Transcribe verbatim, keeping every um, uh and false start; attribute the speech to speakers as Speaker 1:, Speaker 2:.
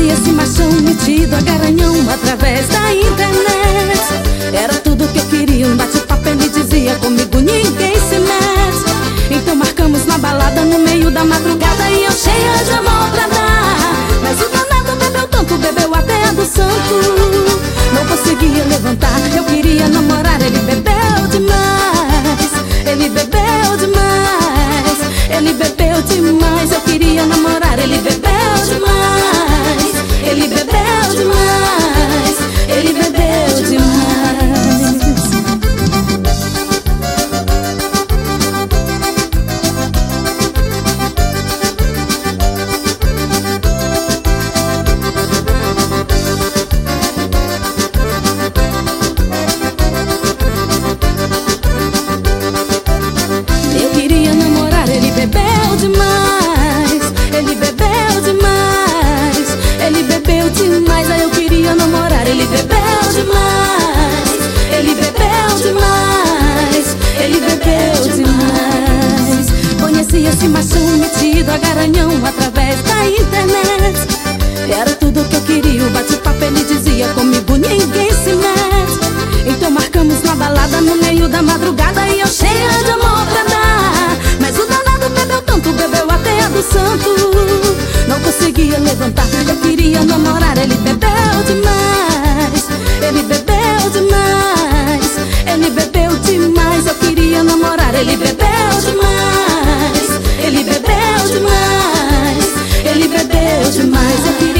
Speaker 1: esse machão metido a garanhão através da internet. Era tudo que eu queria, um bate-papo, ele dizia: comigo ninguém se mete. Então marcamos na balada no meio da madrugada e eu cheia de amor pra dar. Mas o danado bebeu tanto, bebeu até a do santo. Não conseguia levantar, eu queria namorar, ele bebeu demais. Ele bebeu demais, ele bebeu demais. Eu queria namorar, ele bebeu demais. Ele bebeu demais, ele bebeu demais. Eu queria namorar, ele bebeu demais. Ele bebeu demais, ele bebeu demais. Aí eu queria namorar, ele bebeu demais. Ele bebeu demais, ele bebeu demais. Conheci esse machão metido a garanhão através da internet. Era tudo que eu queria, o bate-papo, ele dizia: comigo ninguém se mete. Então marcamos na balada no meio da madrugada e eu cheia de amor pra dar. Mas o danado bebeu tanto, bebeu até a do santo. Não conseguia levantar, eu queria namorar, ele bebeu demais. Ele bebeu demais, ele bebeu demais. Eu queria namorar, ele bebeu demais. Ele bebeu demais, ele bebeu demais. Eu queria